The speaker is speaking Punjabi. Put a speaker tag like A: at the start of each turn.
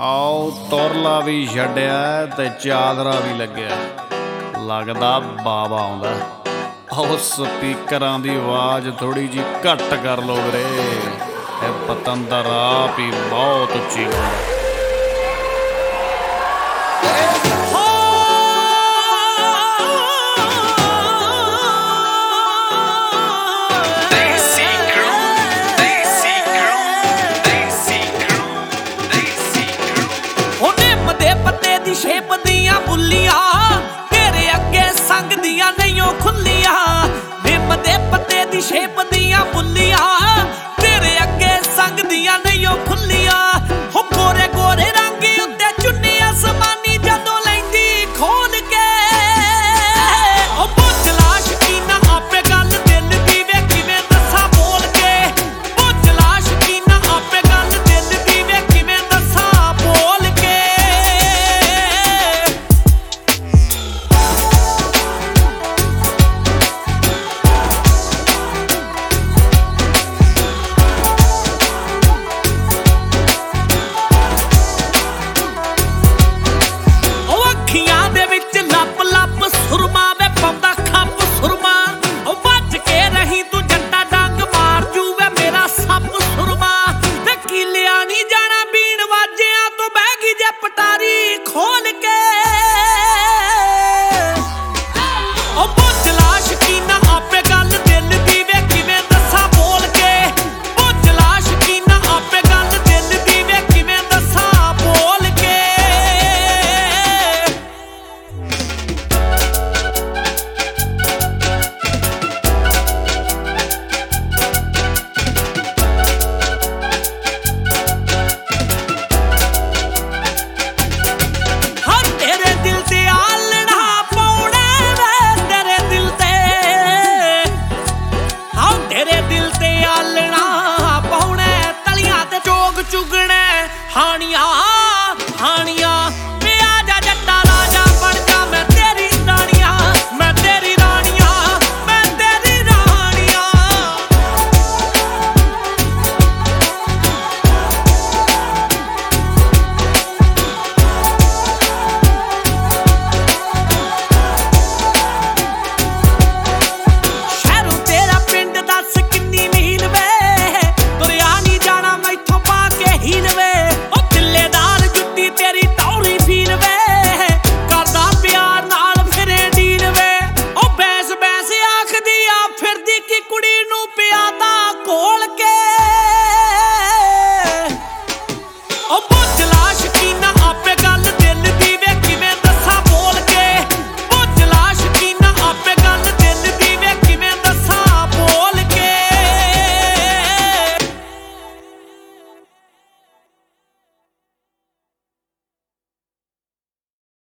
A: ਆਓ ਤੁਰਲਾ ਵੀ ਛੱਡਿਆ ਤੇ ਚਾਦਰਾ ਵੀ ਲੱਗਿਆ, ਲੱਗਦਾ ਬਾਬਾ ਆਉਂਦਾ। ਆਓ ਸਪੀਕਰਾਂ ਦੀ ਆਵਾਜ਼ ਥੋੜੀ ਜੀ ਘੱਟ ਕਰ ਲੋ ਵੀਰੇ, ਇਹ ਪਤੰਦਰ ਆਪ ਹੀ ਬਹੁਤ ਉੱਚੀ ਗਾਉਂਦਾ।
B: ਸ਼ੇਪ ਦੀਆਂ ਬੁੱਲੀਆਂ ਤੇਰੇ ਅੱਗੇ ਸੰਗਦੀਆਂ ਨਹੀਂ ਉਹ ਖੁੱਲੀਆਂ, ਨਿੰਮ ਦੇ ਪੱਤੇ ਦੀ ਸ਼ੇਪ ਦੀਆਂ ਬੁੱਲੀਆਂ ਤੇਰੇ ਅੱਗੇ ਸੰਗਦੀਆਂ ਨਹੀਂ ਉਹ ਖੁੱਲੀਆਂ। ਹੋ ਗੋਰੇ ਗੋਰੇ ਰੰਗ ਉੱਤੇ ਚੁੰਨੀ ਅਸਮਾਨੀ ਜਦੋਂ ਲੈਂਦੀ ਖੋਲ ਕੇ, ਉਹ ਪੁੱਛ ਲਾ ਸ਼ਕੀਨਾ ਆਪੇ ਗੱਲ ਦਿਲ ਦੀ ਵੇ ਕਿਵੇਂ ਦੱਸਾਂ ਬੋਲ ਕੇ, ਪੁੱਛ ਲਾ ਸ਼ਕੀਨਾ ਆਪੇ ਗੱਲ ਦਿਲ ਦੀ ਵੇ ਕਿਵੇਂ ਦੱਸਾਂ ਬੋਲ ਕੇ। ਅੱਖੀਆਂ ਦੇ ਵਿੱਚ ਲੱਪ ਲੱਪ ਸੁਰਮਾ ਵੇ ਪਾਉਂਦਾ ਖੱਪ ਸੁਰਮਾ, ਉਹ ਭੱਜ ਕੇ ਰਹੀ ਤੂੰ ਜੱਟਾ ਡੰਗ ਮਾਰ ਜੂ ਵੇ ਮੇਰਾ ਸੱਪ ਸੁਰਮਾ। ਵੇ ਕੀਲਿਆ ਨਹੀਂ ਜਾਣਾ ਬੀਣ ਵਾਜਿਆਂ ਤੋਂ ਬਹਿ ਗਈ ਜੇ ਪਟਾਰੀ ਖੋਲ ਕੇ, ਉਹ ਪੁੱਛ ਲਾ ਸ਼ਕੀਨਾ ਆਪੇ ਗੱਲ ਦਿਲ ਦੀ ਵੇ ਕਿਵੇਂ ਦੱਸਾਂ ਬੋਲ ਕੇ, ਪੁੱਛ ਲਾ ਸ਼ਕੀਨਾ ਆਪੇ ਗੱਲ ਦਿਲ ਦੀ ਵੇ ਕਿਵੇਂ ਦੱਸਾਂ ਬੋਲ ਕੇ। ਤੇਰੇ ਦਿਲ ਤੇ ਆਲਣਾ ਪਾਉਣਾ ਵੇ ਤੇਰੇ ਦਿਲ ਤੇ, ਹਾਂ ਤੇਰੇ ਦਿਲ ਤੇ ਆਲਣਾ ਪਾਉਣਾ, ਤਲੀਆਂ ਤੇ ਚੋਗ ਚੁਗਣਾ ਹਾਣੀਆਂ ਹਾਣੀਆਂ। ਵੇ ਆ ਜਾ ਜੱਟਾ ਰਾਜਾ ਬਣ ਜਾ ਮੈਂ ਤੇਰੀ ਰਾਣੀਆਂ, ਮੈਂ ਤੇਰੀ ਰਾਣੀਆਂ, ਮੈਂ ਤੇਰੀ ਰਾਣੀਆਂ। ਸ਼ਹਿਰੋਂ ਤੇਰਾ ਪਿੰਡ ਦੱਸ ਕਿੰਨੀ ਮੀਲ ਵੇ, ਤੁਰਿਆ ਨਹੀਂ ਜਾਣਾ ਮੈਥੋਂ ਪਾ ਕੇ ਹੀਲ ਵੇ, ਉਹ ਦਿੱਲੇਦਾਰ ਜੁੱਤੀ ਤੇਰੀ ਟੌਰੀ ਫੀਲ ਵੇ, ਕਰਦਾ ਪਿਆਰ ਨਾਲ ਫਿਰੇ ਡੀਲ ਵੇ, ਉਹ ਬੈਸ ਬੈਸ ਆਖਦੀ ਆ ਫਿਰਦੀ ਕਿ ਕੁੜੀ ਨੂੰ ਪਿਆਦਾ ਘੋਲ ਕੇ, ਉਹ ਪੁੱਛ ਲਾ